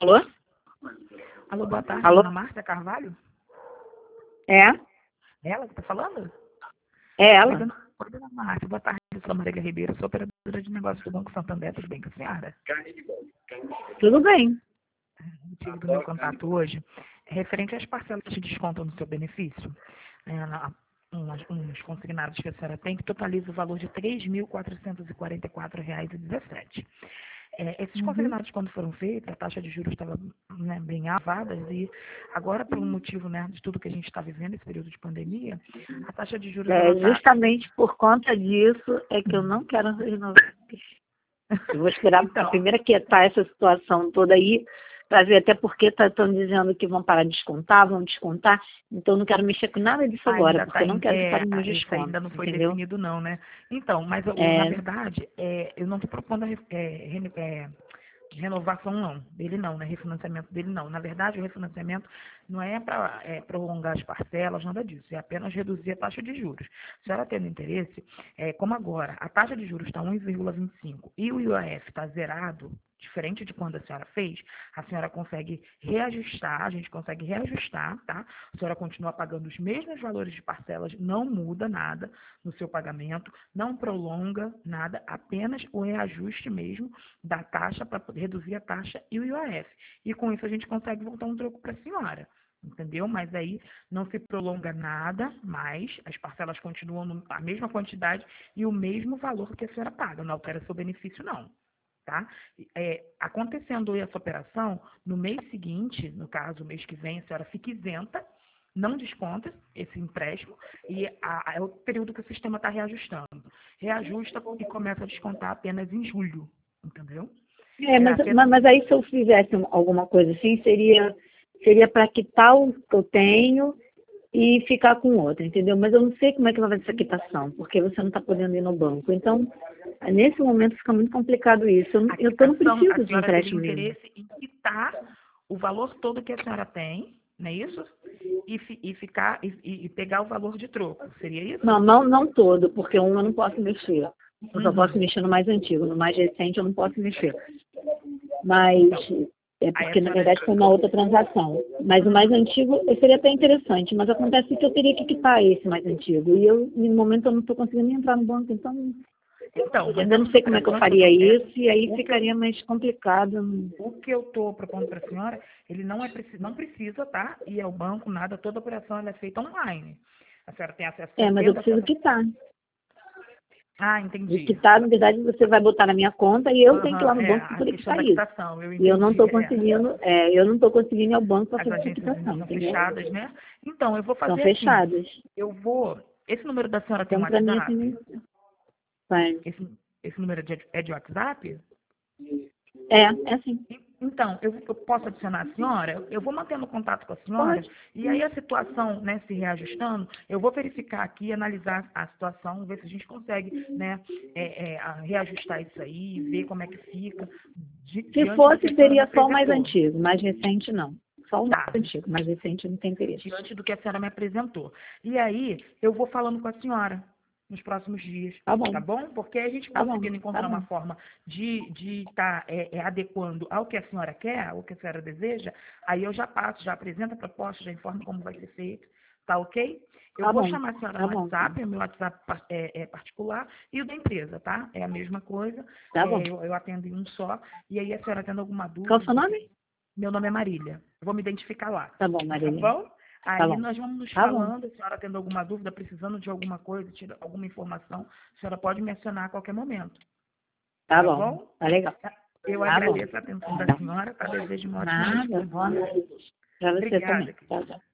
Alô? Alô, boa tarde, Alô? dona Márcia Carvalho? É? É ela que está falando? É Oi, ela? dona Márcia, boa tarde, eu sou a Marília Ribeiro, sou operadora de negócios do Banco Santander, tudo bem com a senhora? Tudo bem. O motivo do meu contato hoje é referente às parcelas de desconto no seu benefício, uns consignados que a senhora tem, que totaliza o valor de R$ 3.444,17. Esses Uhum. consignados, quando foram feitos, a taxa de juros estava, né, bem elevada e agora, por um motivo, né, de tudo que a gente está vivendo, esse período de pandemia, a taxa de juros ela está... Justamente por conta disso é que eu não quero renovar. Eu vou esperar a Então, primeira quietar essa situação toda aí, para ver até porque estão dizendo que vão parar de descontar, vão descontar. Então, eu não quero mexer com nada disso agora, ainda porque está eu não quero que parem meus isso ainda descontos, não foi entendeu? definido não, né? Então, mas na É, verdade, eu não estou propondo renovação não, dele não, né? Refinanciamento dele não. Na verdade, o refinanciamento não é para prolongar as parcelas, nada disso, é apenas reduzir a taxa de juros. Se ela tendo interesse, como agora a taxa de juros está 1,25 e o IOF está zerado, diferente de quando a senhora fez, a senhora consegue reajustar, a gente consegue reajustar, tá? A senhora continua pagando os mesmos valores de parcelas, não muda nada no seu pagamento, não prolonga nada, apenas o reajuste mesmo da taxa para poder reduzir a taxa e o IOF. E com isso a gente consegue voltar um troco para a senhora. Entendeu? Mas aí não se prolonga nada mais, as parcelas continuam a mesma quantidade e o mesmo valor que a senhora paga, não altera seu benefício, não. Tá? Acontecendo essa operação, no mês seguinte, no caso, o mês que vem, a senhora fica isenta, não desconta esse empréstimo e é o período que o sistema está reajustando. Reajusta e começa a descontar apenas em julho, entendeu? É mas, apenas mas, mas aí se eu fizesse alguma coisa assim, seria para quitar o que eu tenho e ficar com outro, entendeu? Mas eu não sei como é que vai fazer essa quitação, porque você não está podendo ir no banco. Então, nesse momento fica muito complicado isso. a Eu não quitação, a preciso de senhora teria empréstimo nenhum. interesse em quitar o valor todo que a senhora tem, não é isso? E pegar o valor de troco, seria isso? Não todo, porque um eu não posso mexer. Eu só posso Uhum. mexer no mais antigo. No mais recente eu não posso mexer. Mas Então, é aí a porque, na senhora... verdade, foi uma outra transação. Mas o mais Uhum. antigo seria até interessante, mas acontece que eu teria que quitar esse mais antigo. E eu, no momento, eu não estou conseguindo entrar no banco, então Então, eu mas ainda não essas sei como é que eu operações, faria isso, e aí o que eu ficaria mais complicado. O que eu estou propondo para a senhora, ele não precisa, tá? Ir ao banco, nada, toda operação ela é feita online. A senhora tem acesso, Mas eu tendo preciso acesso. quitar. Ah, E entendi. quitar, na verdade, você vai botar na minha conta e eu tenho que ir Aham, lá no banco para a poder questão quitar da isso. quitação, eu E eu não entendi. estou conseguindo, ir ao banco para As fazer essa agências quitação, estão entendeu? fechadas, né? Então, eu vou Estão fazer assim. fechadas. Esse número da senhora tem um Então, para mim, WhatsApp? assim, vai. Esse número é de WhatsApp? É assim. Então, eu posso adicionar a senhora? Eu vou mantendo contato com a senhora, Pode. e aí a situação, né, se reajustando, eu vou verificar aqui, analisar a situação, ver se a gente consegue, né, reajustar isso aí, ver como é que fica, Se diante do que fosse, a senhora me seria só o mais apresentou. antigo. Mais recente, não. Só o mais Tá, antigo. Mais recente não tem interesse. diante do que a senhora me apresentou. E aí, eu vou falando com a senhora nos próximos dias, Tá tá bom. bom? Porque a gente Tá bom. conseguindo Tá encontrar uma bom. forma de estar adequando ao que a senhora quer, ao que a senhora deseja, aí eu já passo, já apresento a proposta, já informo como vai ser feito, tá ok? Eu Tá vou bom. chamar a senhora Tá no bom. WhatsApp, o meu WhatsApp é particular, e o da empresa, tá? É a mesma coisa, Tá bom. eu atendo em um só, e aí a senhora tendo alguma Qual é o seu dúvida, nome? meu nome é Marília. Eu vou me identificar lá. Tá bom, Tá Marília. bom? Tá Aí bom. nós vamos nos Tá bom. falando. Se a senhora tendo alguma dúvida, precisando de alguma coisa, alguma informação, a senhora pode me acionar a qualquer momento. Tá Tá bom. bom? Tá legal. Eu Tá bom. agradeço a atenção da Tá. senhora, tá? Desejo uma ótima Nada. noite. Boa noite. Pra você Obrigada, também. querida. Tchau, tchau.